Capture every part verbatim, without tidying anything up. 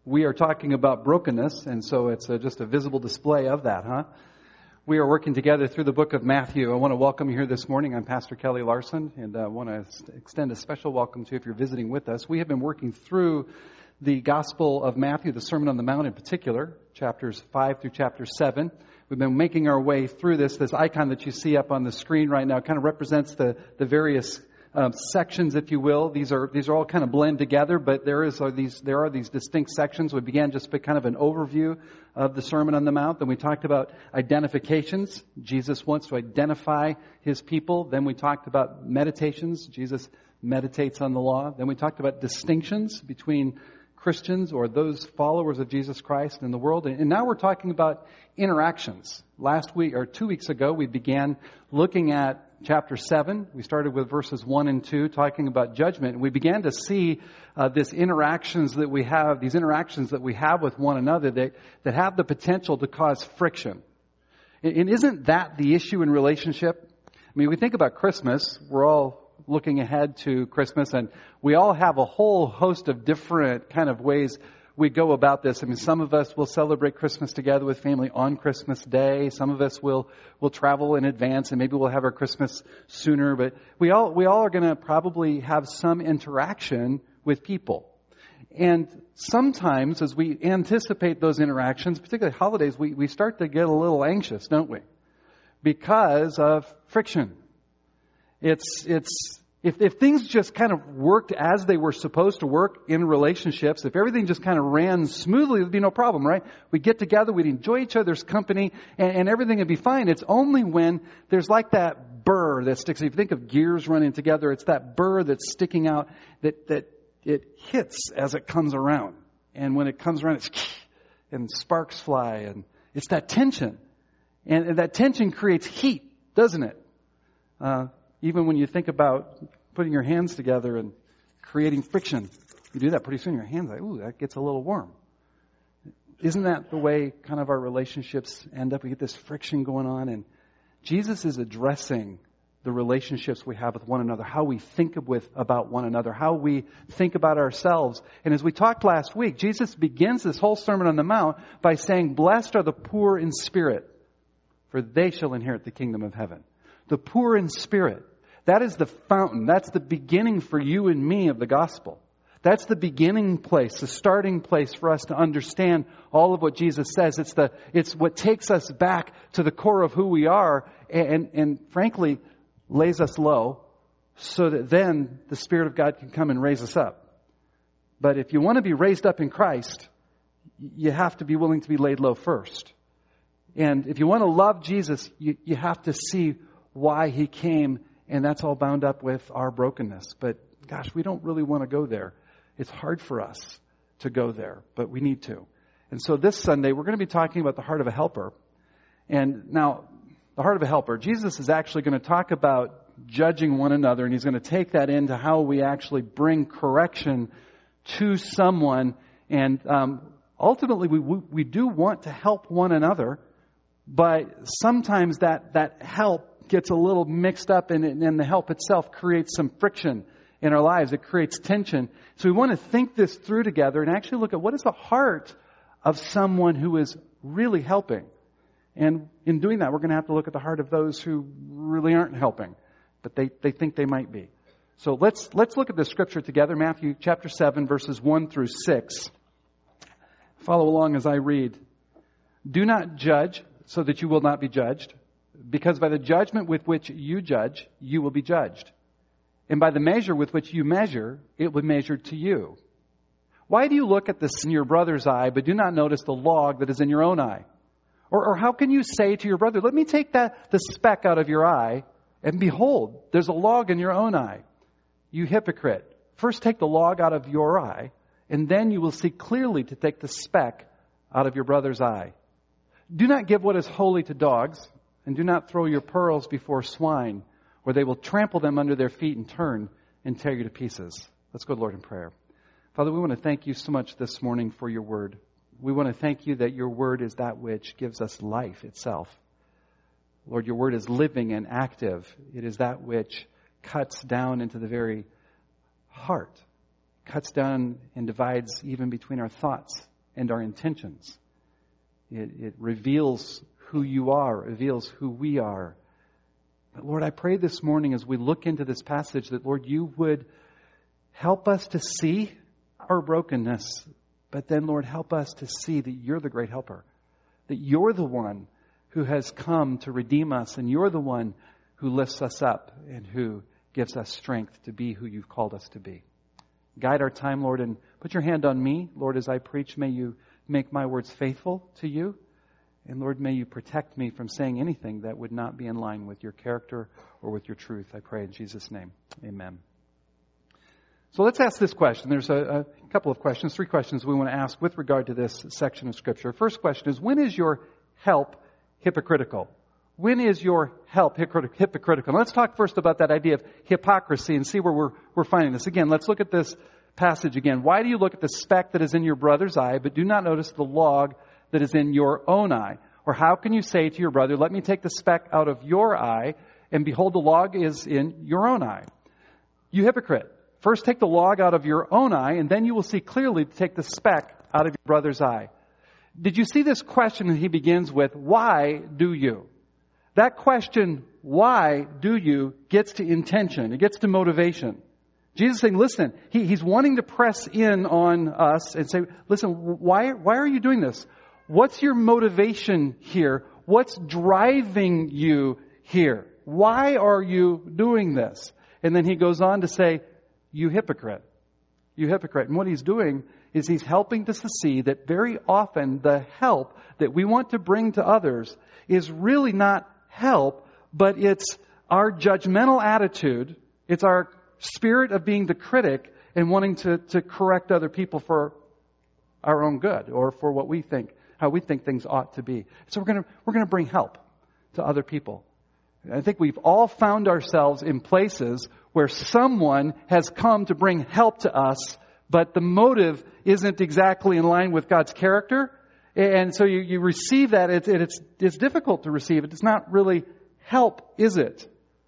We are talking about brokenness, and so it's a, just a visible display of that, huh? We are working together through the book of Matthew. I want to welcome you here this morning. I'm Pastor Kelly Larson, and I want to extend a special welcome to you if you're visiting with us. We have been working through the Gospel of Matthew, the Sermon on the Mount in particular, chapters five through chapter seven. We've been making our way through this. This icon that you see up on the screen right now kind of represents the, the various Um, sections, if you will. These are these are all kind of blend together, but there is are these there are these distinct sections. We began just with kind of an overview of the Sermon on the Mount. Then we talked about identifications. Jesus wants to identify his people. Then we talked about meditations. Jesus meditates on the law. Then we talked about distinctions between Christians or those followers of Jesus Christ in the world. And now we're talking about interactions. Last week or two weeks ago, we began looking at chapter seven. We started with verses one and two, talking about judgment. And we began to see uh, this interactions that we have, these interactions that we have with one another that, that have the potential to cause friction. And, and isn't that the issue in relationship? I mean, we think about Christmas. We're all looking ahead to Christmas, and we all have a whole host of different kind of ways we go about this. I mean, some of us will celebrate Christmas together with family on Christmas Day. Some of us will will travel in advance, and maybe we'll have our Christmas sooner. But we all we all are going to probably have some interaction with people. And sometimes, as we anticipate those interactions, particularly holidays, we, we start to get a little anxious, don't we? Because of friction. It's it's If, if things just kind of worked as they were supposed to work in relationships, if everything just kind of ran smoothly, there'd be no problem, right? We'd get together, we'd enjoy each other's company, and, and everything would be fine. It's only when there's like that burr that sticks. If you think of gears running together, it's that burr that's sticking out that, that it hits as it comes around. And when it comes around, it's and sparks fly, and it's that tension. And, and that tension creates heat, doesn't it? Uh, Even when you think about putting your hands together and creating friction, you do that pretty soon. Your hands like, ooh, that gets a little warm. Isn't that the way kind of our relationships end up? We get this friction going on, and Jesus is addressing the relationships we have with one another, how we think of with about one another, how we think about ourselves. And as we talked last week, Jesus begins this whole Sermon on the Mount by saying, "Blessed are the poor in spirit, for they shall inherit the kingdom of heaven." The poor in spirit. That is the fountain. That's the beginning for you and me of the gospel. That's the beginning place, the starting place for us to understand all of what Jesus says. It's the it's what takes us back to the core of who we are and, and frankly, lays us low so that then the Spirit of God can come and raise us up. But if you want to be raised up in Christ, you have to be willing to be laid low first. And if you want to love Jesus, you, you have to see why he came. And that's all bound up with our brokenness. But gosh, we don't really want to go there. It's hard for us to go there, but we need to. And so this Sunday, we're going to be talking about the heart of a helper. And now, the heart of a helper. Jesus is actually going to talk about judging one another, and he's going to take that into how we actually bring correction to someone. And um, ultimately, we we do want to help one another, but sometimes that that help gets a little mixed up in it, and the help itself creates some friction in our lives. It creates tension. So we want to think this through together and actually look at what is the heart of someone who is really helping. And in doing that, we're going to have to look at the heart of those who really aren't helping, but they, they think they might be. So let's let's look at the scripture together. Matthew chapter seven, verses one through six. Follow along as I read. "Do not judge so that you will not be judged. Because by the judgment with which you judge, you will be judged. And by the measure with which you measure, it will be measured to you. Why do you look at the sin in your brother's eye, but do not notice the log that is in your own eye? Or, or how can you say to your brother, let me take that the speck out of your eye, and behold, there's a log in your own eye? You hypocrite, first take the log out of your eye, and then you will see clearly to take the speck out of your brother's eye. Do not give what is holy to dogs, and do not throw your pearls before swine, or they will trample them under their feet and turn and tear you to pieces." Let's go to the Lord in prayer. Father, we want to thank you so much this morning for your word. We want to thank you that your word is that which gives us life itself. Lord, your word is living and active. It is that which cuts down into the very heart, cuts down and divides even between our thoughts and our intentions. It, it reveals who you are, it reveals who we are. But Lord, I pray this morning as we look into this passage that, Lord, you would help us to see our brokenness, but then, Lord, help us to see that you're the great helper, that you're the one who has come to redeem us, and you're the one who lifts us up and who gives us strength to be who you've called us to be. Guide our time, Lord, and put your hand on me. Lord, as I preach, may you make my words faithful to you. And Lord, may you protect me from saying anything that would not be in line with your character or with your truth. I pray in Jesus' name. Amen. So let's ask this question. There's a, a couple of questions, three questions we want to ask with regard to this section of Scripture. First question is, when is your help hypocritical? When is your help hypocritical? Now, let's talk first about that idea of hypocrisy and see where we're, we're finding this. Again, let's look at this passage again. Why do you look at the speck that is in your brother's eye, but do not notice the log that is in your own eye? Or how can you say to your brother, let me take the speck out of your eye, and behold, the log is in your own eye? You hypocrite. First take the log out of your own eye, and then you will see clearly to take the speck out of your brother's eye. Did you see this question that he begins with, why do you? That question, why do you, gets to intention. It gets to motivation. Jesus is saying, listen, he, he's wanting to press in on us and say, listen, why, why are you doing this? What's your motivation here? What's driving you here? Why are you doing this? And then he goes on to say, you hypocrite. You hypocrite. And what he's doing is he's helping us to see that very often the help that we want to bring to others is really not help, but it's our judgmental attitude. It's our spirit of being the critic and wanting to, to correct other people for our own good or for what we think, how we think things ought to be. So we're going to, we're going to bring help to other people. I think we've all found ourselves in places where someone has come to bring help to us, but the motive isn't exactly in line with God's character. And so you, you receive that. It, it, it's, it's difficult to receive it. It's not really help, is it?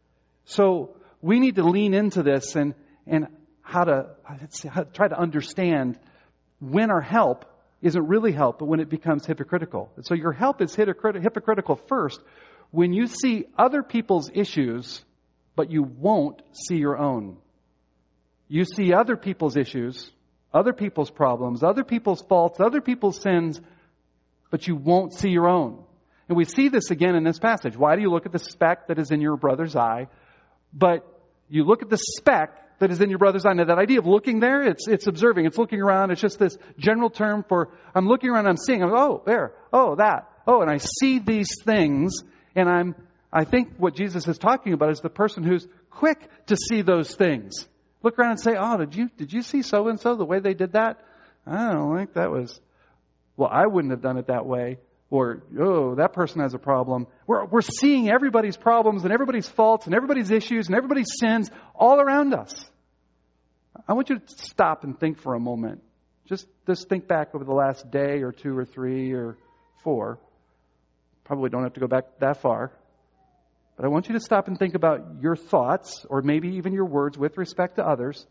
So we need to lean into this and, and how to, how to try to understand when our help isn't really help, but when it becomes hypocritical. So your help is hypocritical first when you see other people's issues, but you won't see your own. You see other people's issues, other people's problems, other people's faults, other people's sins, but you won't see your own. And we see this again in this passage. Why do you look at the speck that is in your brother's eye, but you look at the speck that is in your brother's eye? Now, that idea of looking there, it's it's observing, it's looking around. It's just this general term for, I'm looking around, I'm seeing, I'm, oh, there, oh, that, oh, and I see these things, and I'm, I think what Jesus is talking about is the person who's quick to see those things. Look around and say, oh, did you, did you see so-and-so, the way they did that? I don't think that was, well, I wouldn't have done it that way. Or, oh, that person has a problem. We're, we're seeing everybody's problems and everybody's faults and everybody's issues and everybody's sins all around us. I want you to stop and think for a moment. Just, just think back over the last day or two or three or four. Probably don't have to go back that far. But I want you to stop and think about your thoughts or maybe even your words with respect to others.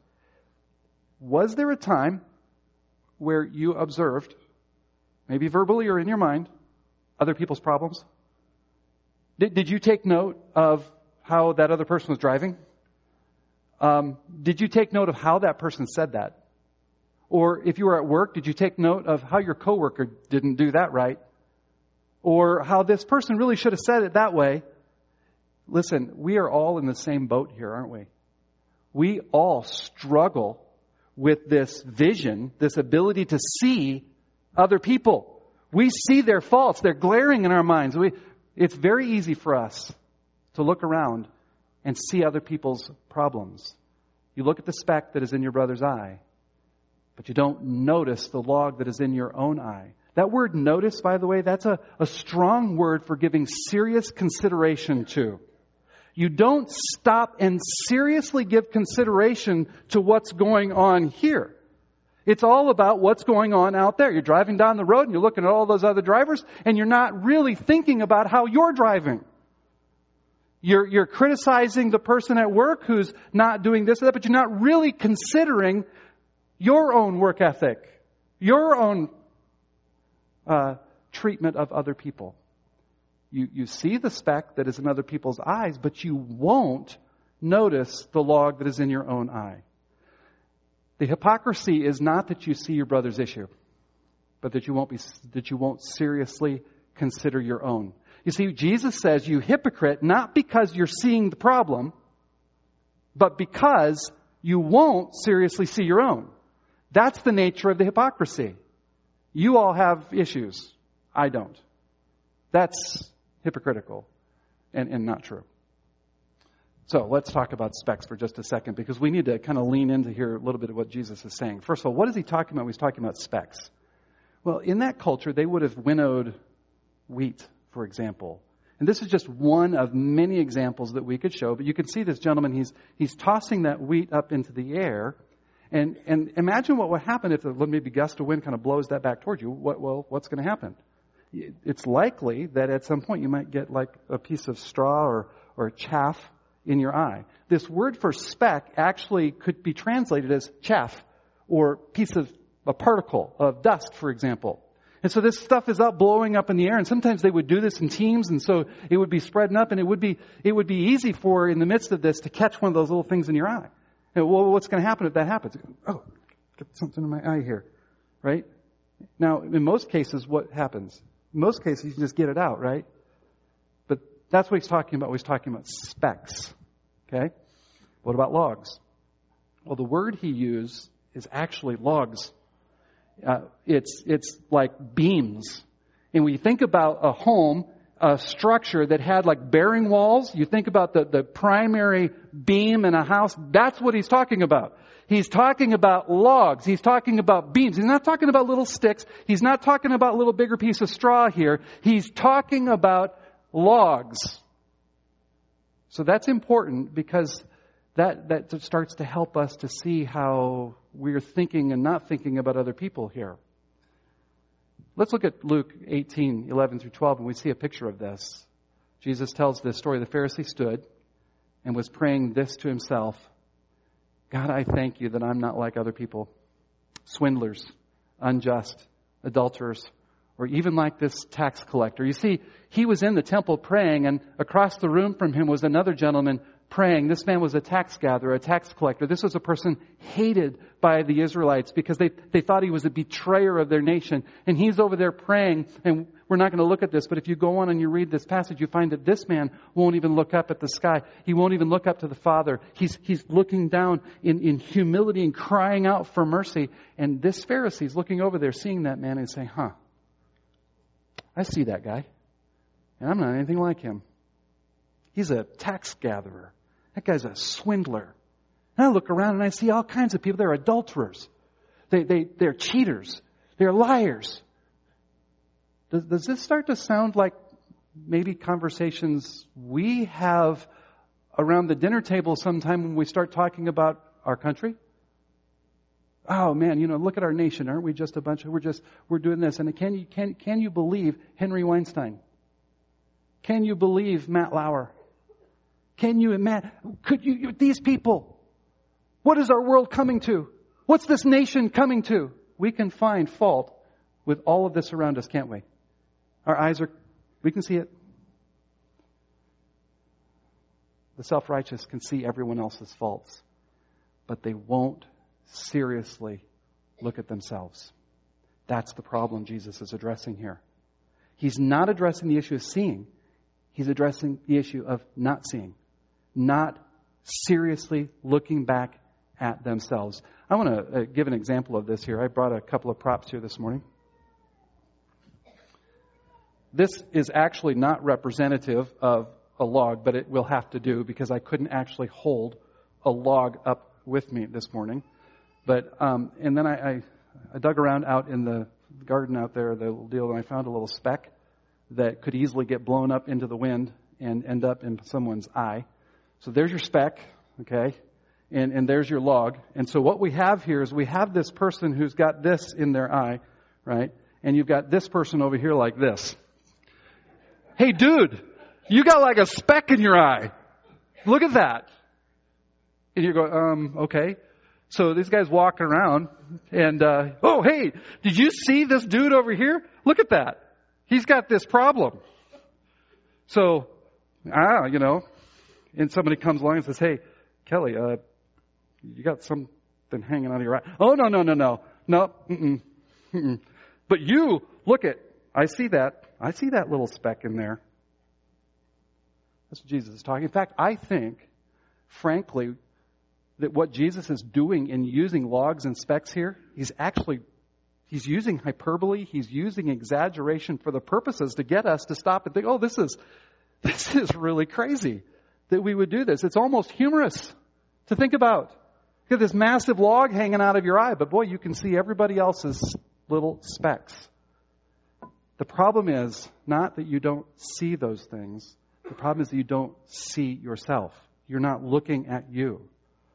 Was there a time where you observed, maybe verbally or in your mind, other people's problems? Did, did you take note of how that other person was driving? Um, did you take note of how that person said that? Or if you were at work, did you take note of how your coworker didn't do that right? Or how this person really should have said it that way? Listen, we are all in the same boat here, aren't we? We all struggle with this vision, this ability to see other people. We see their faults. They're glaring in our minds. We, it's very easy for us to look around and see other people's problems. You look at the speck that is in your brother's eye, but you don't notice the log that is in your own eye. That word notice, by the way, that's a, a strong word for giving serious consideration to. You don't stop and seriously give consideration to what's going on here. It's all about what's going on out there. You're driving down the road and you're looking at all those other drivers and you're not really thinking about how you're driving. You're, you're criticizing the person at work who's not doing this or that, but you're not really considering your own work ethic, your own uh, treatment of other people. You, you see the speck that is in other people's eyes, but you won't notice the log that is in your own eye. The hypocrisy is not that you see your brother's issue, but that you won't be, that you won't seriously consider your own. You see, Jesus says, you hypocrite, not because you're seeing the problem, but because you won't seriously see your own. That's the nature of the hypocrisy. You all have issues. I don't. That's hypocritical and, and not true. So let's talk about specks for just a second, because we need to kind of lean into here a little bit of what Jesus is saying. First of all, what is he talking about when he's talking about specks? Well, in that culture, they would have winnowed wheat, for example. And this is just one of many examples that we could show. But you can see this gentleman, he's he's tossing that wheat up into the air. And and imagine what would happen if the maybe gust of wind kind of blows that back towards you. What, well, what's going to happen? It's likely that at some point you might get like a piece of straw or, or chaff in your eye. This word for speck actually could be translated as chaff or piece of a particle of dust, for example. And so this stuff is up blowing up in the air, and sometimes they would do this in teams, and so it would be spreading up, and it would be it would be easy for, in the midst of this, to catch one of those little things in your eye. And, well, what's going to happen if that happens? Oh, get something in my eye here, right? Now, in most cases, what happens? In most cases, you can just get it out, right? But that's what he's talking about. He's talking about specks, okay? What about logs? Well, the word he used is actually logs. Uh, it's it's like beams. And when you think about a home, a structure that had like bearing walls, you think about the, the primary beam in a house, that's what he's talking about. He's talking about logs. He's talking about beams. He's not talking about little sticks. He's not talking about a little bigger piece of straw here. He's talking about logs. So that's important, because that, that starts to help us to see how we're thinking and not thinking about other people here. Let's look at Luke eighteen, eleven through twelve, and we see a picture of this. Jesus tells this story. The Pharisee stood and was praying this to himself: God, I thank you that I'm not like other people, swindlers, unjust, adulterers, or even like this tax collector. You see, he was in the temple praying, and across the room from him was another gentleman praying. This man was a tax gatherer, a tax collector. This was a person hated by the Israelites because they, they thought he was a betrayer of their nation. And he's over there praying, and we're not going to look at this, but if you go on and you read this passage, you find that this man won't even look up at the sky. He won't even look up to the Father. He's, he's looking down in, in humility and crying out for mercy. And this Pharisee is looking over there, seeing that man, and saying, huh, I see that guy, and I'm not anything like him. He's a tax gatherer. That guy's a swindler. And I look around and I see all kinds of people. They're adulterers. They, they, they're cheaters. They're liars. Does, does this start to sound like maybe conversations we have around the dinner table sometime when we start talking about our country? Oh man, you know, look at our nation. Aren't we just a bunch of, we're just, we're doing this. And can you, can, can you believe Henry Weinstein? Can you believe Matt Lauer? Can you imagine? Could you, these people? What is our world coming to? What's this nation coming to? We can find fault with all of this around us, can't we? Our eyes are, we can see it. The self-righteous can see everyone else's faults, but they won't seriously look at themselves. That's the problem Jesus is addressing here. He's not addressing the issue of seeing. He's addressing the issue of not seeing, not seriously looking back at themselves. I want to uh, give an example of this here. I brought a couple of props here this morning. This is actually not representative of a log, but it will have to do because I couldn't actually hold a log up with me this morning. But um, and then I, I, I dug around out in the garden out there, the little deal, and I found a little speck that could easily get blown up into the wind and end up in someone's eye. So there's your speck, okay, and, and there's your log. And so what we have here is we have this person who's got this in their eye, right? And you've got this person over here like this. Hey, dude, you got like a speck in your eye. Look at that. And you go, um, okay. So these guys walking around and, uh, oh, hey, did you see this dude over here? Look at that. He's got this problem. So, ah, you know, and somebody comes along and says, hey, Kelly, uh, you got something hanging out of your eye. Oh, no, no, no, no. No, mm-mm, mm-mm. But you, look at, I see that. I see that little speck in there. That's what Jesus is talking. In fact, I think, frankly, that what Jesus is doing in using logs and specks here, he's actually, he's using hyperbole, he's using exaggeration for the purposes to get us to stop and think, oh, this is, this is really crazy that we would do this. It's almost humorous to think about. You have this massive log hanging out of your eye, but boy, you can see everybody else's little specks. The problem is not that you don't see those things. The problem is that you don't see yourself. You're not looking at you.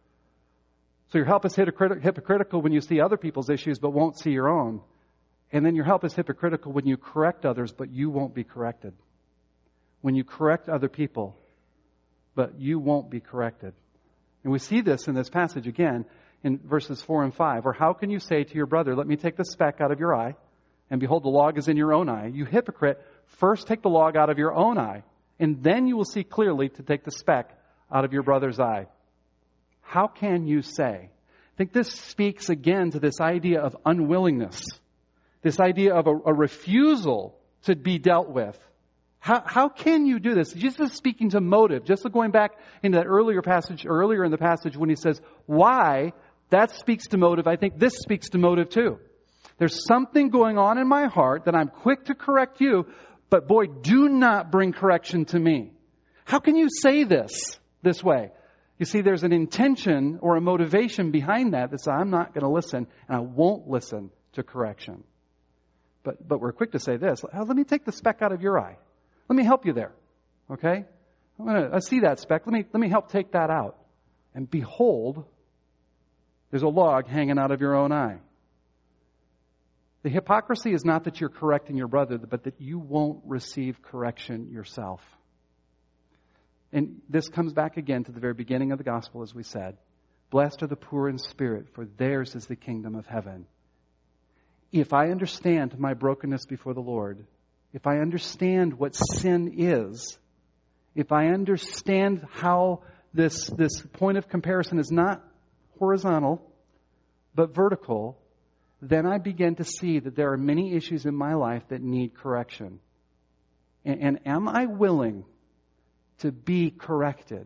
So your help is hypocritical when you see other people's issues but won't see your own. And then your help is hypocritical when you correct others but you won't be corrected. When you correct other people but you won't be corrected. And we see this in this passage again in verses four and five. Or how can you say to your brother, let me take the speck out of your eye, and behold, the log is in your own eye. You hypocrite, first take the log out of your own eye, and then you will see clearly to take the speck out of your brother's eye. How can you say? I think this speaks again to this idea of unwillingness, this idea of a, a refusal to be dealt with. How, how can you do this? Jesus is speaking to motive. Just going back into that earlier passage, earlier in the passage when he says, why? That speaks to motive. I think this speaks to motive too. There's something going on in my heart that I'm quick to correct you, but boy, do not bring correction to me. How can you say this this way? You see, there's an intention or a motivation behind that that says, I'm not going to listen and I won't listen to correction. But but we're quick to say this, oh, let me take the speck out of your eye. Let me help you there. Okay? I'm gonna, I see that speck. Let me, let me help take that out. And behold, there's a log hanging out of your own eye. The hypocrisy is not that you're correcting your brother, but that you won't receive correction yourself. And this comes back again to the very beginning of the gospel, as we said. Blessed are the poor in spirit, for theirs is the kingdom of heaven. If I understand my brokenness before the Lord, if I understand what sin is, if I understand how this, this point of comparison is not horizontal, but vertical, then I begin to see that there are many issues in my life that need correction. And, and am I willing to be corrected?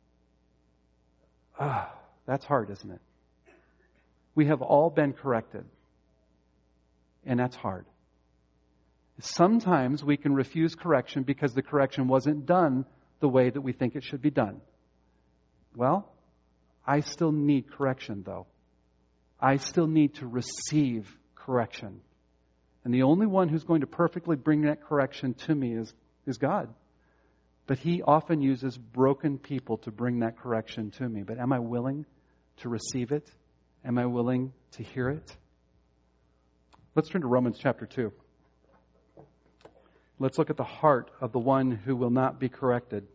Ah, that's hard, isn't it? We have all been corrected. And that's hard. Sometimes we can refuse correction because the correction wasn't done the way that we think it should be done. Well, I still need correction, though. I still need to receive correction. And the only one who's going to perfectly bring that correction to me is, is God. But He often uses broken people to bring that correction to me. But am I willing to receive it? Am I willing to hear it? Let's turn to Romans chapter two. Let's look at the heart of the one who will not be corrected.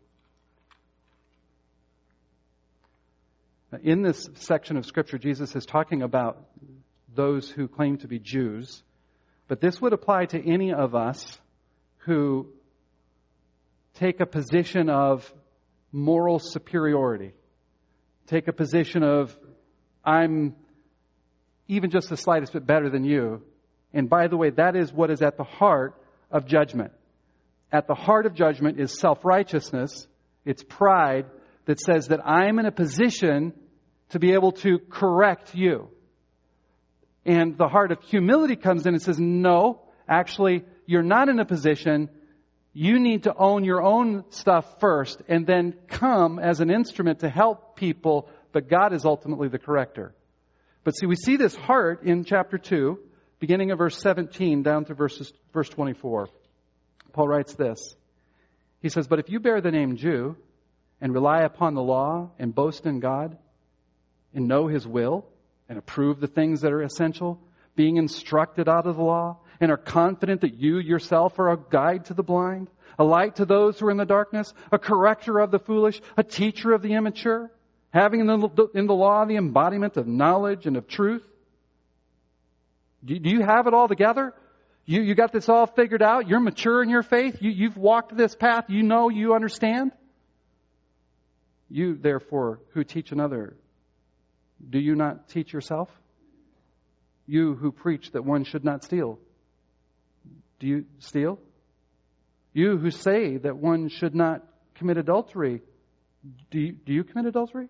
In this section of Scripture, Jesus is talking about those who claim to be Jews. But this would apply to any of us who take a position of moral superiority. Take a position of, I'm even just the slightest bit better than you. And by the way, that is what is at the heart of judgment. At the heart of judgment is self-righteousness. It's pride that says that I'm in a position to be able to correct you. And the heart of humility comes in and says, no, actually, you're not in a position. You need to own your own stuff first and then come as an instrument to help people, but God is ultimately the corrector. But see, we see this heart in chapter two, beginning of verse seventeen down to verses, verse twenty-four. Paul writes this. He says, but if you bear the name Jew and rely upon the law and boast in God and know His will and approve the things that are essential, being instructed out of the law, and are confident that you yourself are a guide to the blind, a light to those who are in the darkness, a corrector of the foolish, a teacher of the immature, Having in the, in the law the embodiment of knowledge and of truth. Do, do you have it all together? You, you got this all figured out? You're mature in your faith? You, you've walked this path? You know, you understand? You, therefore, who teach another, do you not teach yourself? You who preach that one should not steal, do you steal? You who say that one should not commit adultery, do you, do you commit adultery?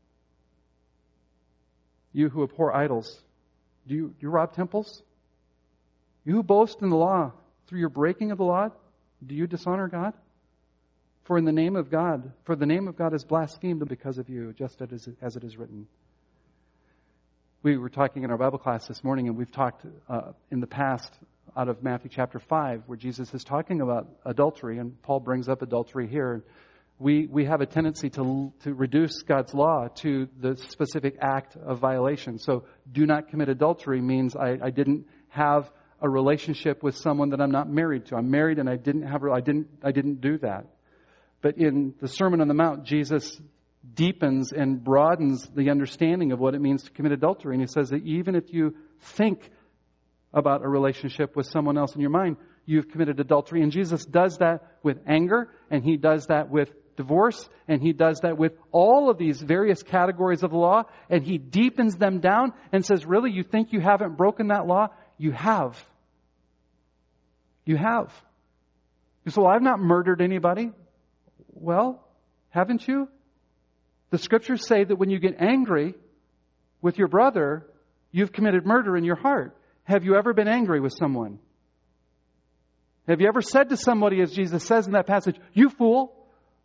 You who abhor idols, do you, do you rob temples? You who boast in the law, through your breaking of the law, do you dishonor God? For in the name of God, for the name of God is blasphemed because of you, just as, as it is written. We were talking in our Bible class this morning, and we've talked uh, in the past out of Matthew chapter five, where Jesus is talking about adultery, and Paul brings up adultery here. We we have a tendency to to reduce God's law to the specific act of violation. So, do not commit adultery means I, I didn't have a relationship with someone that I'm not married to. I'm married, and I didn't have I didn't I didn't do that. But in the Sermon on the Mount, Jesus deepens and broadens the understanding of what it means to commit adultery. And he says that even if you think about a relationship with someone else in your mind, you've committed adultery. And Jesus does that with anger, and he does that with divorce, and he does that with all of these various categories of the law, and he deepens them down and says, really, you think you haven't broken that law? You have. You have. You say, well, I've not murdered anybody. Well, haven't you? The scriptures say that when you get angry with your brother, you've committed murder in your heart. Have you ever been angry with someone? Have you ever said to somebody, as Jesus says in that passage, you fool?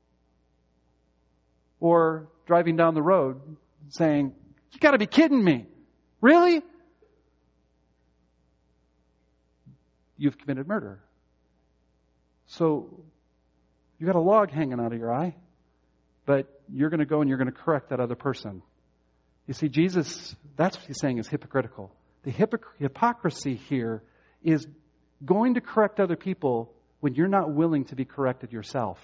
Or driving down the road saying, you got to be kidding me. Really? You've committed murder. So you got a log hanging out of your eye, but you're going to go and you're going to correct that other person. You see, Jesus, that's what he's saying is hypocritical. The hypocr- hypocrisy here is going to correct other people when you're not willing to be corrected yourself.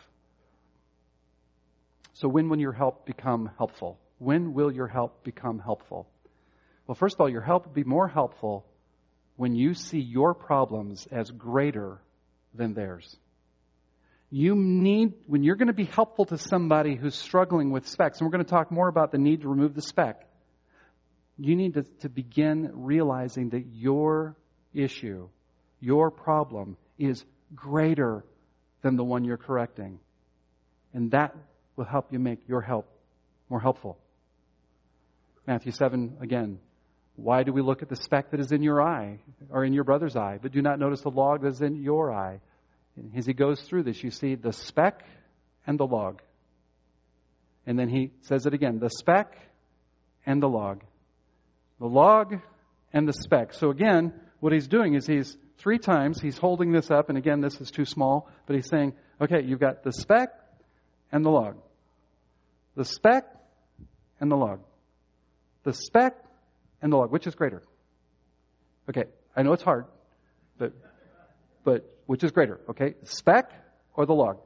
So when will your help become helpful? When will your help become helpful? Well, first of all, your help will be more helpful when you see your problems as greater than theirs. You need, when you're going to be helpful to somebody who's struggling with specks, and we're going to talk more about the need to remove the speck, you need to, to begin realizing that your issue, your problem, is greater than the one you're correcting. And that will help you make your help more helpful. Matthew seven, again, why do we look at the speck that is in your eye, or in your brother's eye, but do not notice the log that is in your eye? As he goes through this, you see the speck and the log. And then he says it again, the speck and the log. The log and the speck. So again, what he's doing is he's three times, he's holding this up, and again, this is too small, but he's saying, okay, you've got the speck and the log. The speck and the log. The speck and the log. Which is greater? Okay, I know it's hard, but but which is greater? Okay, speck or the log?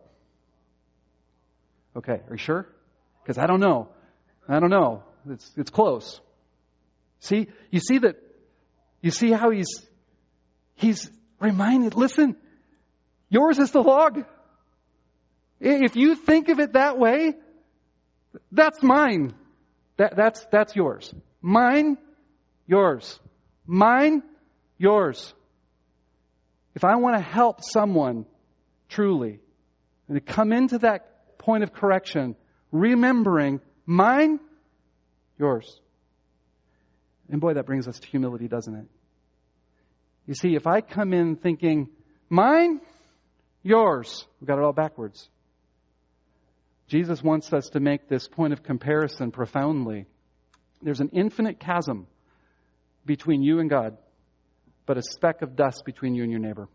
Okay, are you sure? Because I don't know. I don't know. It's it's close. See, you see that, you see how he's, he's reminded, listen, yours is the log. If you think of it that way, that's mine. That, that's, that's yours. Mine, yours. Mine, yours. If I want to help someone truly, and to come into that point of correction, remembering mine, yours. And boy, that brings us to humility, doesn't it? You see, if I come in thinking, mine, yours, we've got it all backwards. Jesus wants us to make this point of comparison profoundly. There's an infinite chasm between you and God, but a speck of dust between you and your neighbor.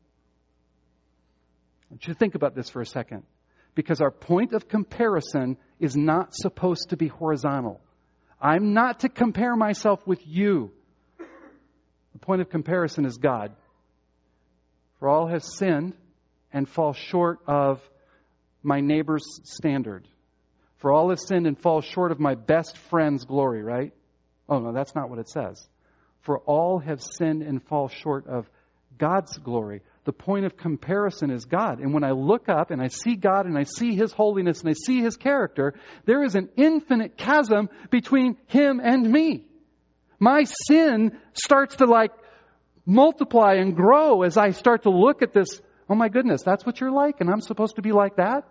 I want you to think about this for a second, because our point of comparison is not supposed to be horizontal. I'm not to compare myself with you. The point of comparison is God. For all have sinned and fall short of my neighbor's standard. For all have sinned and fall short of my best friend's glory, right? Oh, no, that's not what it says. For all have sinned and fall short of God's glory. The point of comparison is God. And when I look up and I see God and I see His holiness and I see His character, there is an infinite chasm between Him and me. My sin starts to like multiply and grow as I start to look at this. Oh my goodness, that's what you're like and I'm supposed to be like that?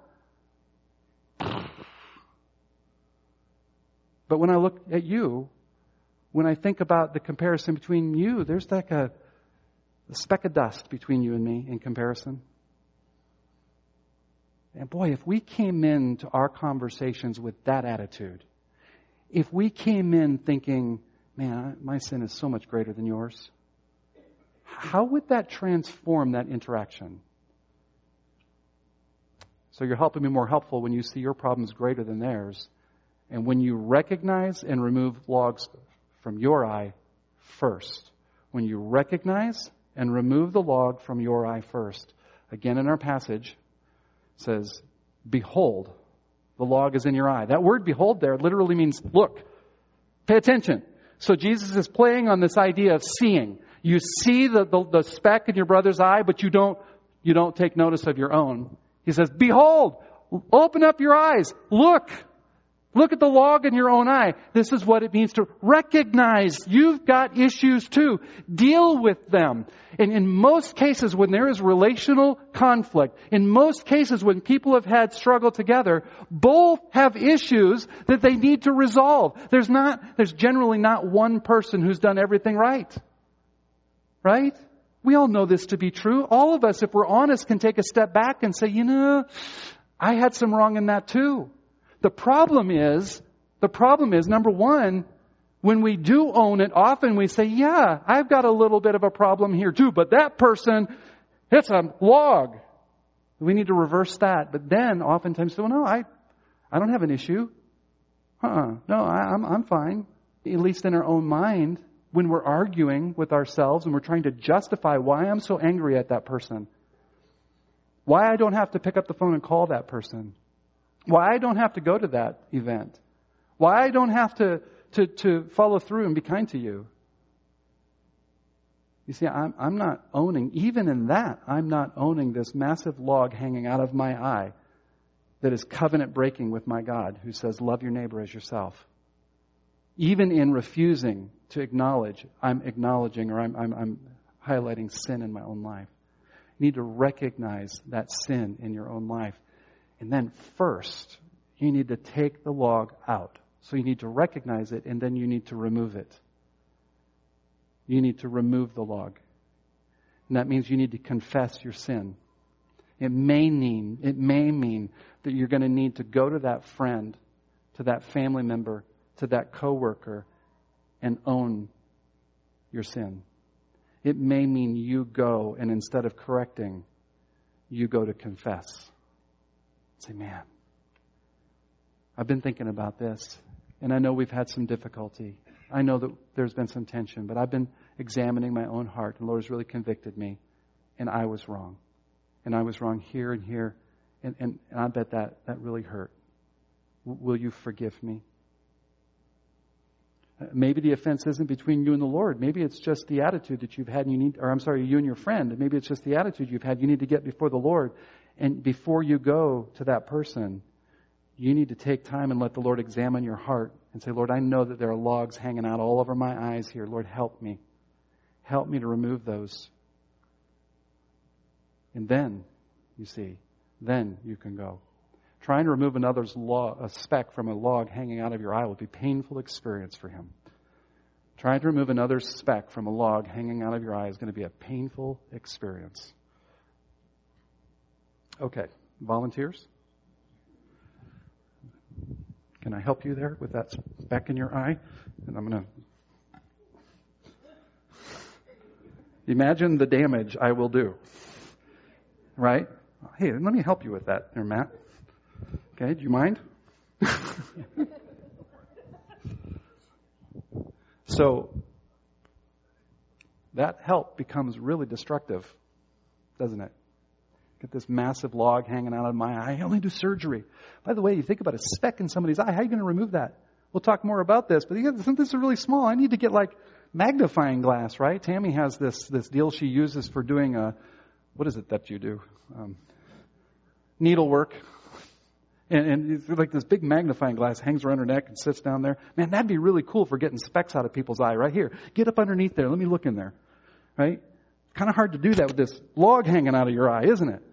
But when I look at you, when I think about the comparison between you, there's like a, a speck of dust between you and me in comparison. And boy, if we came into our conversations with that attitude, if we came in thinking, man, my sin is so much greater than yours, how would that transform that interaction? So you're helping me more helpful when you see your problems greater than theirs. And when you recognize and remove logs from your eye first. When you recognize and remove the log from your eye first. Again, in our passage, it says, behold, the log is in your eye. That word behold there literally means look. Pay attention. So Jesus is playing on this idea of seeing. You see the, the, the speck in your brother's eye, but you don't, you don't take notice of your own. He says, behold, open up your eyes, look. Look at the log in your own eye. This is what it means to recognize you've got issues too. Deal with them. And in most cases, when there is relational conflict, in most cases when people have had struggle together, both have issues that they need to resolve. There's not, there's generally not one person who's done everything right. Right? We all know this to be true. All of us, if we're honest, can take a step back and say, you know, I had some wrong in that too. The problem is, the problem is, number one, when we do own it, often we say, yeah, I've got a little bit of a problem here too, but that person, it's a log. We need to reverse that. But then oftentimes say, well, no, I, I don't have an issue. Uh-uh. No, I, I'm, I'm fine. At least in our own mind, when we're arguing with ourselves and we're trying to justify why I'm so angry at that person. Why I don't have to pick up the phone and call that person. Why I don't have to go to that event. Why I don't have to, to, to follow through and be kind to you. You see, I'm, I'm not owning, even in that, I'm not owning this massive log hanging out of my eye that is covenant breaking with my God who says, love your neighbor as yourself. Even in refusing to acknowledge, I'm acknowledging or I'm, I'm, I'm highlighting sin in my own life. You need to recognize that sin in your own life. And then first, you need to take the log out. So you need to recognize it, and then you need to remove it. You need to remove the log. And that means you need to confess your sin. It may mean, it may mean that you're going to need to go to that friend, to that family member, to that coworker, and own your sin. It may mean you go, and instead of correcting, you go to confess. Say, man, I've been thinking about this, and I know we've had some difficulty. I know that there's been some tension, but I've been examining my own heart, and the Lord has really convicted me, and I was wrong. And I was wrong here and here, and, and, and I bet that, that really hurt. W- will you forgive me? Uh, maybe the offense isn't between you and the Lord. Maybe it's just the attitude that you've had, and you need, or I'm sorry, you and your friend. Maybe it's just the attitude you've had. You need to get before the Lord. And before you go to that person, you need to take time and let the Lord examine your heart and say, Lord, I know that there are logs hanging out all over my eyes here. Lord, help me. Help me to remove those. And then, you see, then you can go. Trying to remove another's log, a speck from a log hanging out of your eye will be a painful experience for him. Trying to remove another's speck from a log hanging out of your eye is going to be a painful experience. Okay, volunteers? Can I help you there with that speck in your eye? And I'm going to imagine the damage I will do. Right? Hey, let me help you with that there, Matt. Okay, do you mind? So, that help becomes really destructive, doesn't it? Get this massive log hanging out of my eye. I only do surgery. By the way, you think about a speck in somebody's eye. How are you going to remove that? We'll talk more about this. But isn't this really small? I need to get like magnifying glass, right? Tammy has this this deal she uses for doing a, what is it that you do? Um, needlework. And, and it's like this big magnifying glass hangs around her neck and sits down there. Man, that'd be really cool for getting specks out of people's eye right here. Get up underneath there. Let me look in there. Right? Kind of hard to do that with this log hanging out of your eye, isn't it?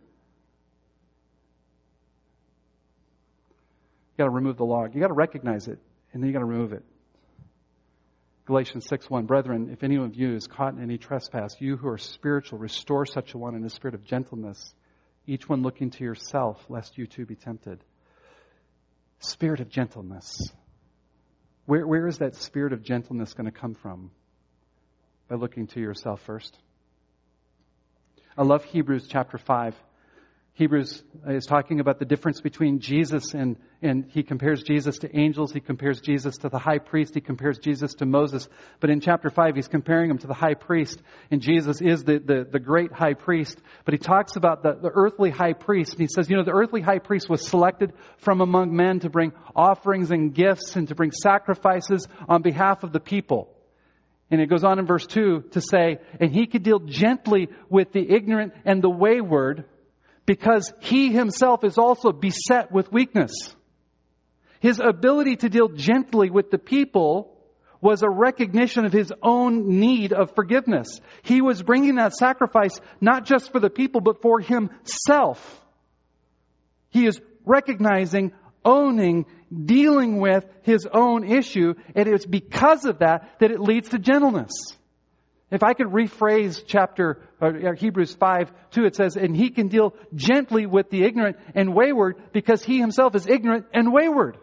You got to remove the log. You got to recognize it, and then you got to remove it. Galatians six one, brethren, if any of you is caught in any trespass, you who are spiritual, restore such a one in a spirit of gentleness, each one looking to yourself, lest you too be tempted. Spirit of gentleness. Where, where is that spirit of gentleness going to come from? By looking to yourself first. I love Hebrews chapter five. Hebrews is talking about the difference between Jesus and, and he compares Jesus to angels. He compares Jesus to the high priest. He compares Jesus to Moses. But in chapter five, he's comparing him to the high priest. And Jesus is the, the, the great high priest. But he talks about the, the earthly high priest. And he says, you know, the earthly high priest was selected from among men to bring offerings and gifts and to bring sacrifices on behalf of the people. And it goes on in verse two to say, and he could deal gently with the ignorant and the wayward, because he himself is also beset with weakness. His ability to deal gently with the people was a recognition of his own need of forgiveness. He was bringing that sacrifice not just for the people, but for himself. He is recognizing, owning, dealing with his own issue, and it's because of that that it leads to gentleness. If I could rephrase chapter or Hebrews five two, it says, and he can deal gently with the ignorant and wayward because he himself is ignorant and wayward.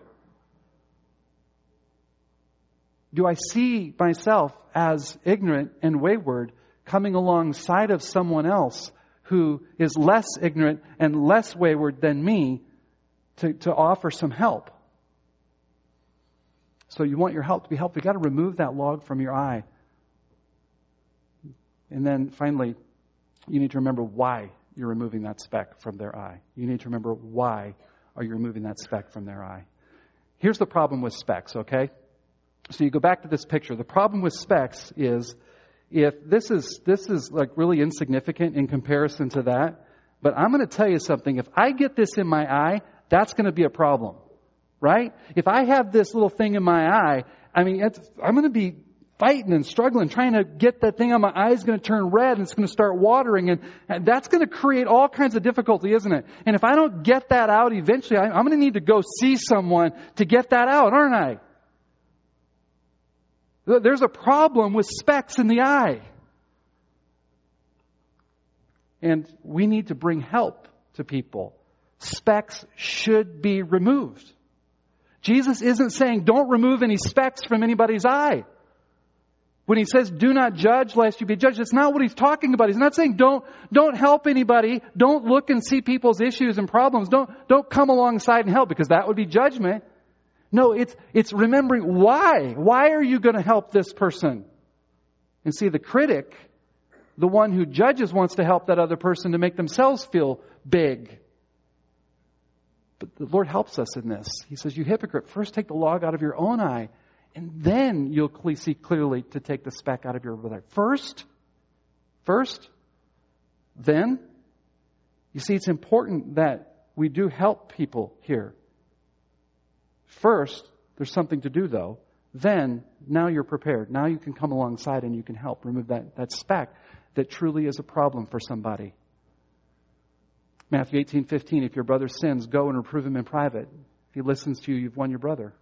Do I see myself as ignorant and wayward coming alongside of someone else who is less ignorant and less wayward than me to, to offer some help? So you want your help to be helped. You've got to remove that log from your eye. And then finally, you need to remember why you're removing that speck from their eye. You need to remember why are you removing that speck from their eye. Here's the problem with specks, okay? So you go back to this picture. The problem with specks is if this is this is like really insignificant in comparison to that, but I'm going to tell you something. If I get this in my eye, that's going to be a problem, right? If I have this little thing in my eye, I mean, it's, I'm going to be fighting and struggling, trying to get that thing on my eye is going to turn red and it's going to start watering. And, and that's going to create all kinds of difficulty, isn't it? And if I don't get that out eventually, I, I'm going to need to go see someone to get that out, aren't I? There's a problem with specks in the eye. And we need to bring help to people. Specks should be removed. Jesus isn't saying don't remove any specks from anybody's eye. When he says, do not judge lest you be judged, it's not what he's talking about. He's not saying don't, don't help anybody. Don't look and see people's issues and problems. Don't, don't come alongside and help, because that would be judgment. No, it's, it's remembering why. Why are you going to help this person? And see, the critic, the one who judges, wants to help that other person to make themselves feel big. But the Lord helps us in this. He says, you hypocrite, first take the log out of your own eye, and then you'll see clearly to take the speck out of your brother. First, first, then. You see, it's important that we do help people here. First, there's something to do though. Then, now you're prepared. Now you can come alongside and you can help remove that, that speck that truly is a problem for somebody. Matthew eighteen fifteen, if your brother sins, go and reprove him in private. If he listens to you, you've won your brother.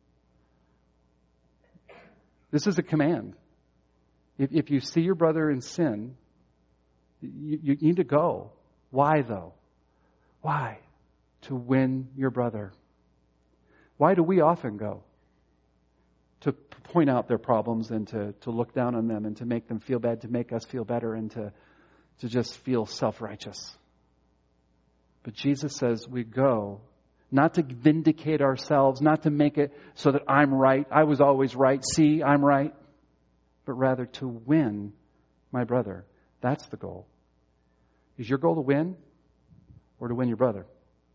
This is a command. If, if you see your brother in sin, you, you need to go. Why though? Why? To win your brother. Why do we often go? To point out their problems and to, to look down on them and to make them feel bad, to make us feel better, and to, to just feel self-righteous. But Jesus says we go not to vindicate ourselves, not to make it so that I'm right, I was always right, see, I'm right, but rather to win my brother. That's the goal. Is your goal to win? or to win your brother?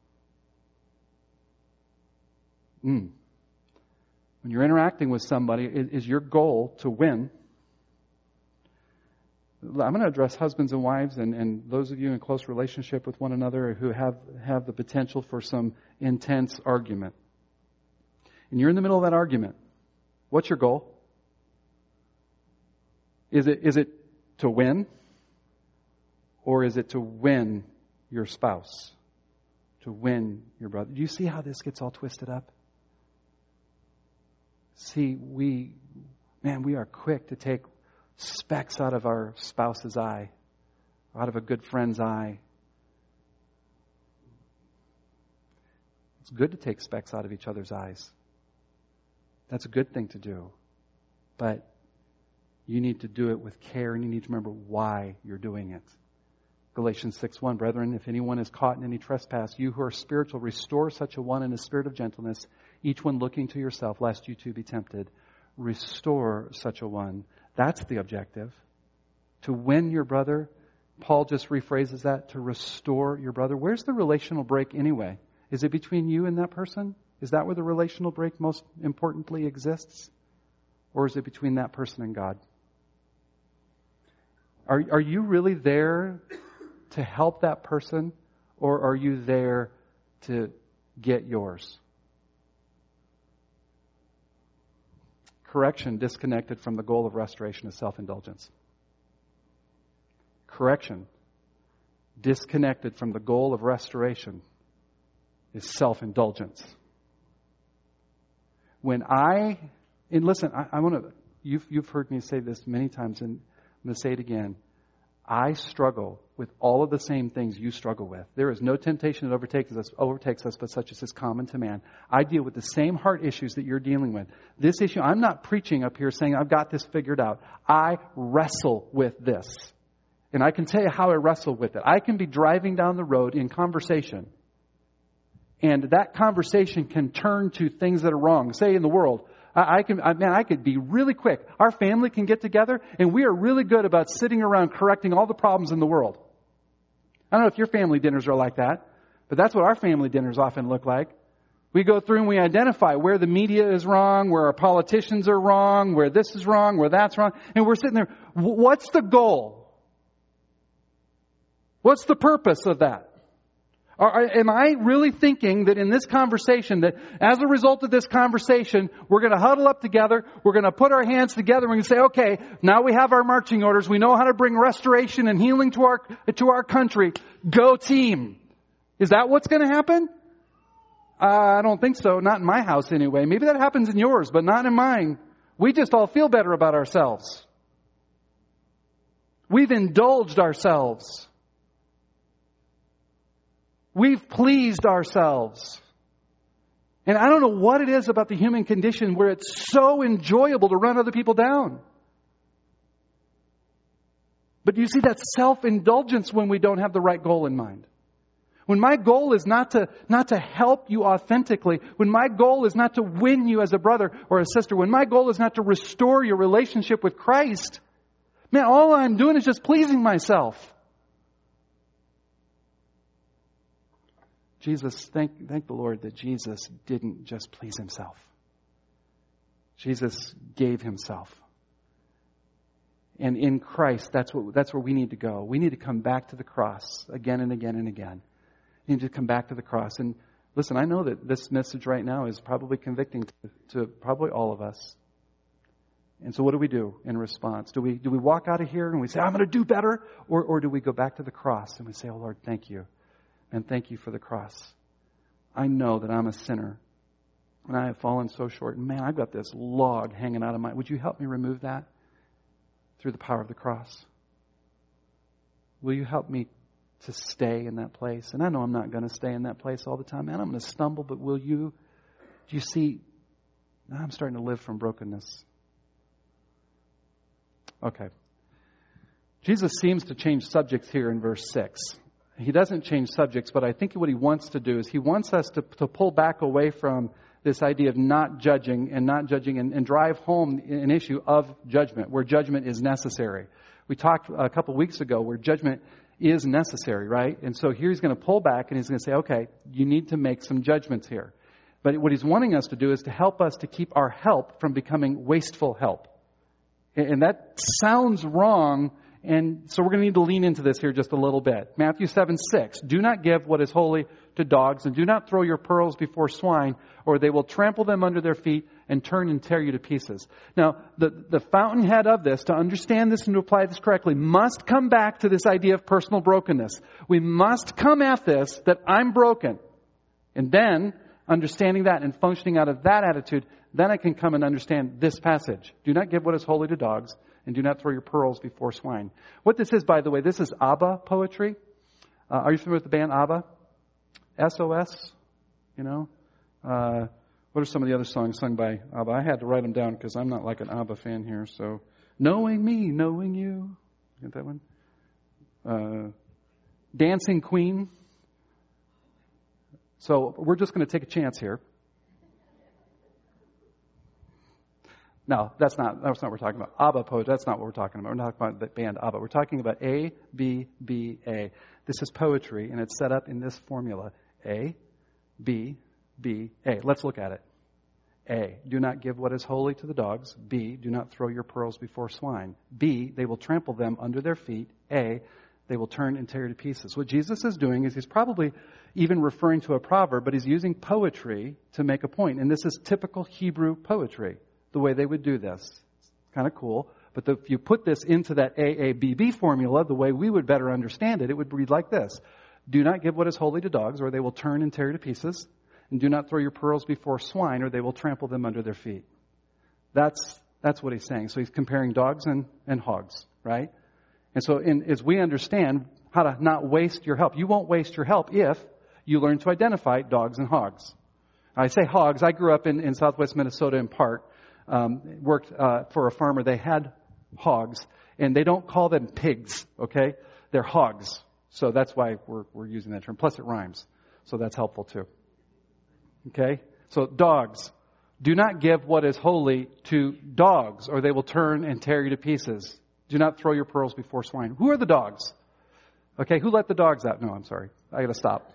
Mm. When you're interacting with somebody, is, is your goal to win? I'm going to address husbands and wives and, and those of you in close relationship with one another who have, have the potential for some intense argument. And you're in the middle of that argument. What's your goal? Is it, is it to win? Or is it to win your spouse? To win your brother? Do you see how this gets all twisted up? See, we, man, we are quick to take specks out of our spouse's eye, out of a good friend's eye. It's good to take specks out of each other's eyes. That's a good thing to do. But you need to do it with care, and you need to remember why you're doing it. Galatians six one, brethren, if anyone is caught in any trespass, you who are spiritual, restore such a one in a spirit of gentleness, each one looking to yourself, lest you too be tempted. Restore such a one. That's the objective. To win your brother. Paul just rephrases that, to restore your brother. Where's the relational break anyway? Is it between you and that person? Is that where the relational break most importantly exists? Or is it between that person and God? Are, are you really there to help that person, or are you there to get yours? Correction disconnected from the goal of restoration is self-indulgence. Correction disconnected from the goal of restoration is self-indulgence. When I, and listen, I, I want to, you've, you've heard me say this many times, and I'm going to say it again. I struggle with all of the same things you struggle with. There is no temptation that overtakes us, overtakes us, but such as is common to man. I deal with the same heart issues that you're dealing with. This issue, I'm not preaching up here saying I've got this figured out. I wrestle with this. And I can tell you how I wrestle with it. I can be driving down the road in conversation, and that conversation can turn to things that are wrong, say in the world. I can, I, man, I could be really quick. Our family can get together, and we are really good about sitting around correcting all the problems in the world. I don't know if your family dinners are like that, but that's what our family dinners often look like. We go through and we identify where the media is wrong, where our politicians are wrong, where this is wrong, where that's wrong, and we're sitting there. What's the goal? What's the purpose of that? Are, am I really thinking that in this conversation, that as a result of this conversation, we're going to huddle up together, we're going to put our hands together, and we're going to say, okay, now we have our marching orders, we know how to bring restoration and healing to our, to our country. Go team. Is that what's going to happen? Uh, I don't think so. Not in my house anyway. Maybe that happens in yours, but not in mine. We just all feel better about ourselves. We've indulged ourselves. We've pleased ourselves. And I don't know what it is about the human condition where it's so enjoyable to run other people down. But you see, that self-indulgence when we don't have the right goal in mind. When my goal is not to, not to help you authentically, when my goal is not to win you as a brother or a sister, when my goal is not to restore your relationship with Christ, man, all I'm doing is just pleasing myself. Jesus, thank, thank the Lord that Jesus didn't just please himself. Jesus gave himself. And in Christ, that's what, that's where we need to go. We need to come back to the cross again and again and again. We need to come back to the cross. And listen, I know that this message right now is probably convicting to, to probably all of us. And so what do we do in response? Do we, do we walk out of here and we say, I'm going to do better? Or, or do we go back to the cross and we say, oh Lord, thank you. And thank you for the cross. I know that I'm a sinner. And I have fallen so short. Man, I've got this log hanging out of my... Would you help me remove that through the power of the cross? Will you help me to stay in that place? And I know I'm not going to stay in that place all the time. Man, I'm going to stumble, but will you... Do you see... Now I'm starting to live from brokenness. Okay. Jesus seems to change subjects here in verse six. He doesn't change subjects, but I think what he wants to do is he wants us to, to pull back away from this idea of not judging and not judging and, and drive home an issue of judgment, where judgment is necessary. We talked a couple weeks ago where judgment is necessary, right? And so here he's going to pull back and he's going to say, okay, you need to make some judgments here. But what he's wanting us to do is to help us to keep our help from becoming wasteful help. And that sounds wrong, and so we're going to need to lean into this here just a little bit. Matthew seven six, do not give what is holy to dogs, and do not throw your pearls before swine, or they will trample them under their feet and turn and tear you to pieces. Now, the, the fountainhead of this, to understand this and to apply this correctly, must come back to this idea of personal brokenness. We must come at this that I'm broken. And then, understanding that and functioning out of that attitude, then I can come and understand this passage. Do not give what is holy to dogs, and do not throw your pearls before swine. What this is, by the way, this is ABBA poetry. Uh, are you familiar with the band ABBA? S O S, you know? Uh, what are some of the other songs sung by ABBA? I had to write them down because I'm not like an ABBA fan here. So, Knowing Me, Knowing You. Get that one? Uh, Dancing Queen. So we're just going to take a chance here. No, that's not, that's not what we're talking about. ABBA poetry, that's not what we're talking about. We're not talking about the band ABBA. We're talking about A, B, B, A. This is poetry, and it's set up in this formula. A, B, B, A. Let's look at it. A, do not give what is holy to the dogs. B, do not throw your pearls before swine. B, they will trample them under their feet. A, they will turn and tear to pieces. What Jesus is doing is he's probably even referring to a proverb, but he's using poetry to make a point. And this is typical Hebrew poetry, the way they would do this. It's kind of cool. But the, if you put this into that A A B B formula, the way we would better understand it, it would read like this. Do not give what is holy to dogs, or they will turn and tear to pieces. And do not throw your pearls before swine, or they will trample them under their feet. That's that's what he's saying. So he's comparing dogs and, and hogs, right? And so in, as we understand how to not waste your help, you won't waste your help if you learn to identify dogs and hogs. I say hogs. I grew up in, in southwest Minnesota in part. Um, worked uh, for a farmer. They had hogs, and they don't call them pigs, okay? They're hogs. So that's why we're we're using that term. Plus it rhymes. So that's helpful too. Okay? So dogs. Do not give what is holy to dogs, or they will turn and tear you to pieces. Do not throw your pearls before swine. Who are the dogs? Okay, who let the dogs out? No, I'm sorry. I gotta stop.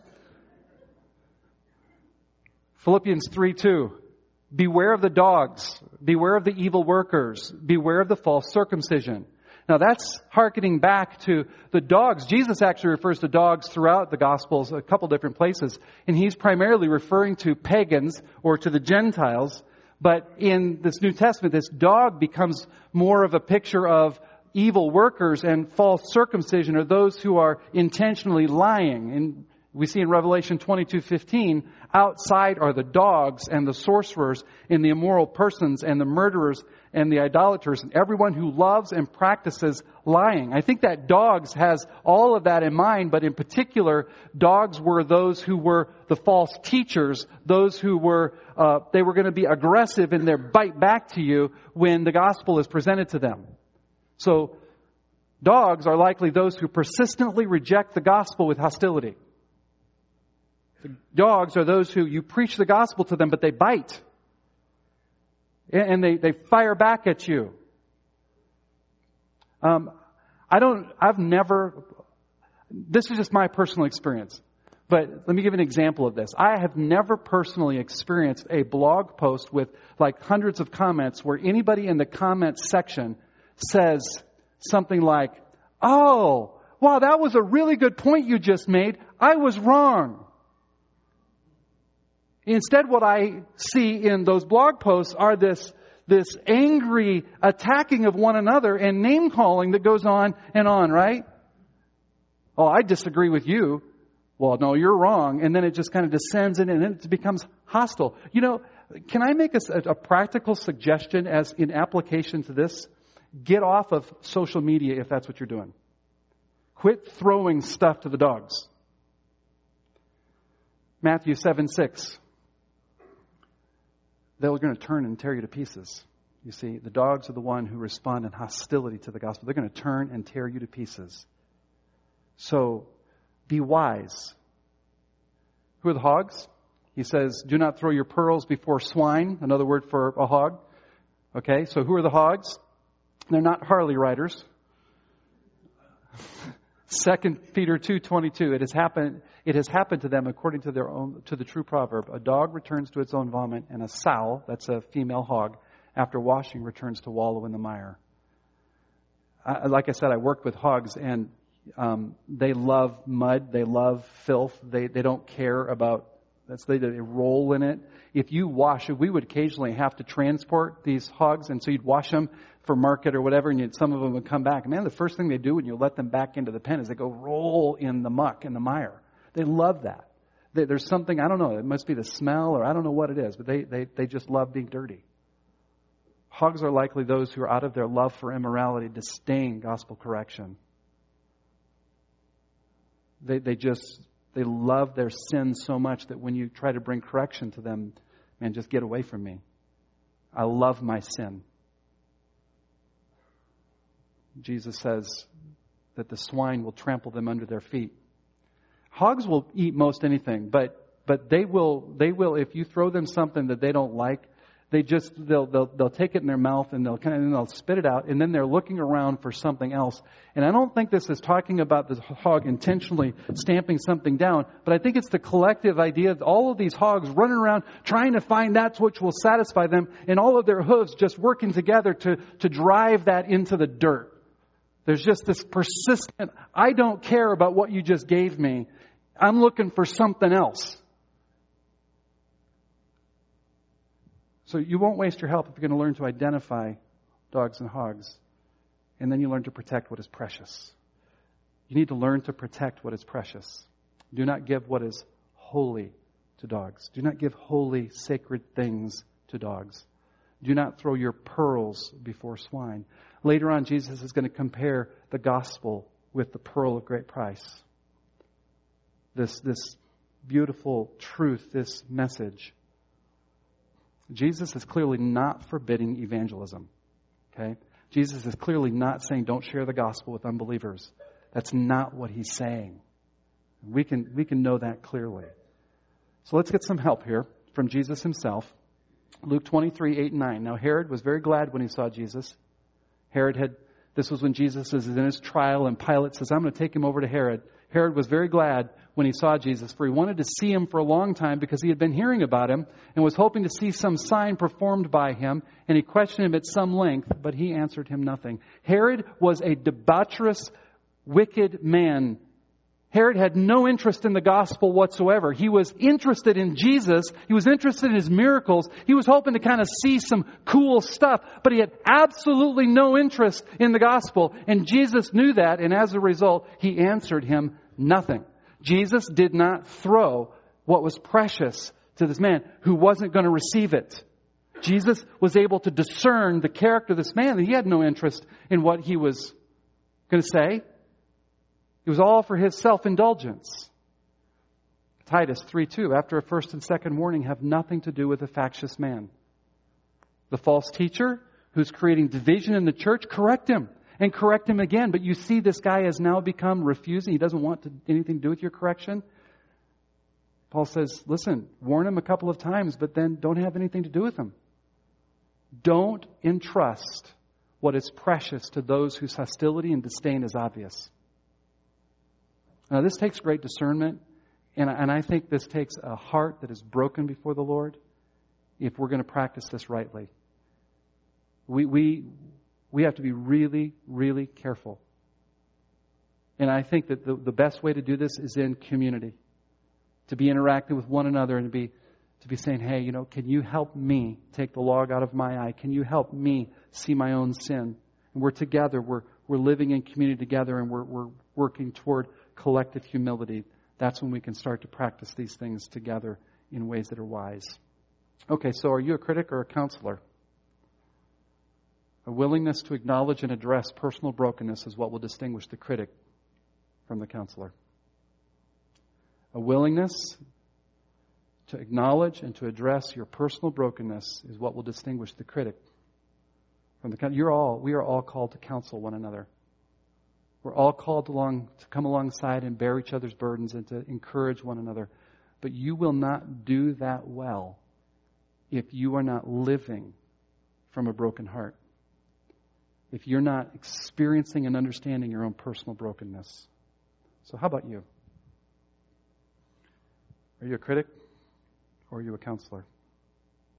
Philippians three two. Beware of the dogs. Beware of the evil workers. Beware of the false circumcision. Now that's hearkening back to the dogs. Jesus actually refers to dogs throughout the Gospels, a couple different places. And he's primarily referring to pagans or to the Gentiles. But in this New Testament, this dog becomes more of a picture of evil workers, and false circumcision are those who are intentionally lying. And we see in Revelation twenty-two fifteen, outside are the dogs and the sorcerers and the immoral persons and the murderers and the idolaters and everyone who loves and practices lying. I think that dogs has all of that in mind, but in particular, dogs were those who were the false teachers, those who were, uh, they were going to be aggressive in their bite back to you when the gospel is presented to them. So, dogs are likely those who persistently reject the gospel with hostility. The dogs are those who you preach the gospel to them, but they bite. And they, they fire back at you. Um, I don't, I've never, this is just my personal experience. But let me give an example of this. I have never personally experienced a blog post with like hundreds of comments where anybody in the comments section says something like, oh, wow, that was a really good point you just made. I was wrong. Instead, what I see in those blog posts are this, this angry attacking of one another and name-calling that goes on and on, right? Oh, I disagree with you. Well, no, you're wrong. And then it just kind of descends in and then it becomes hostile. You know, can I make a, a practical suggestion as in application to this? Get off of social media if that's what you're doing. Quit throwing stuff to the dogs. Matthew seven six. They're going to turn and tear you to pieces. You see, the dogs are the one who respond in hostility to the gospel. They're going to turn and tear you to pieces. So, be wise. Who are the hogs? He says, do not throw your pearls before swine. Another word for a hog. Okay, so who are the hogs? They're not Harley riders. Second Peter two twenty-two. It has happened. It has happened to them according to their own to the true proverb. A dog returns to its own vomit, and a sow, that's a female hog, after washing returns to wallow in the mire. I, like I said, I worked with hogs, and um, they love mud. They love filth. They they don't care about. That's they, they roll in it. If you wash it, we would occasionally have to transport these hogs, and so you'd wash them for market or whatever, and you'd, some of them would come back. Man, the first thing they do when you let them back into the pen is they go roll in the muck, in the mire. They love that. They, there's something, I don't know, it must be the smell, or I don't know what it is, but they, they, they just love being dirty. Hogs are likely those who are out of their love for immorality disdain gospel correction. They they just, they love their sin so much that when you try to bring correction to them, man, just get away from me. I love my sin. Jesus says that the swine will trample them under their feet. Hogs will eat most anything, but but they will they will if you throw them something that they don't like, they just they'll they'll they'll take it in their mouth and they'll kind of and they'll spit it out, and then they're looking around for something else. And I don't think this is talking about the hog intentionally stamping something down, but I think it's the collective idea that all of these hogs running around trying to find that which will satisfy them, and all of their hooves just working together to to drive that into the dirt. There's just this persistent, I don't care about what you just gave me. I'm looking for something else. So you won't waste your help if you're going to learn to identify dogs and hogs. And then you learn to protect what is precious. You need to learn to protect what is precious. Do not give what is holy to dogs. Do not give holy, sacred things to dogs. Do not throw your pearls before swine. Later on, Jesus is going to compare the gospel with the pearl of great price. This, this beautiful truth, this message. Jesus is clearly not forbidding evangelism. Okay? Jesus is clearly not saying don't share the gospel with unbelievers. That's not what he's saying. We can, we can know that clearly. So let's get some help here from Jesus himself. Luke twenty-three, eight and nine. Now Herod was very glad when he saw Jesus. Herod had, this was when Jesus was in his trial, and Pilate says, I'm going to take him over to Herod. Herod was very glad when he saw Jesus, for he wanted to see him for a long time because he had been hearing about him and was hoping to see some sign performed by him. And he questioned him at some length, but he answered him nothing. Herod was a debaucherous, wicked man. Herod had no interest in the gospel whatsoever. He was interested in Jesus. He was interested in his miracles. He was hoping to kind of see some cool stuff, but he had absolutely no interest in the gospel. And Jesus knew that, and as a result, he answered him nothing. Jesus did not throw what was precious to this man who wasn't going to receive it. Jesus was able to discern the character of this man. He had no interest in what he was going to say. It was all for his self-indulgence. Titus three two, after a first and second warning, have nothing to do with a factious man. The false teacher who's creating division in the church, correct him and correct him again. But you see this guy has now become refusing. He doesn't want to, anything to do with your correction. Paul says, listen, warn him a couple of times, but then don't have anything to do with him. Don't entrust what is precious to those whose hostility and disdain is obvious. Now, this takes great discernment, and I, and I think this takes a heart that is broken before the Lord if we're going to practice this rightly. We, we, we have to be really, really careful. And I think that the, the best way to do this is in community, to be interacting with one another and to be, to be saying, hey, you know, can you help me take the log out of my eye? Can you help me see my own sin? And we're together, we're, we're living in community together, and we're, we're working toward collective humility. That's when we can start to practice these things together in ways that are wise. Okay, so are you a critic or a counselor? A willingness to acknowledge and address personal brokenness is what will distinguish the critic from the counselor. A willingness to acknowledge and to address your personal brokenness is what will distinguish the critic from the counselor. You're all, we are all called to counsel one another. We're all called along to come alongside and bear each other's burdens and to encourage one another. But you will not do that well if you are not living from a broken heart. If you're not experiencing and understanding your own personal brokenness. So how about you? Are you a critic or are you a counselor?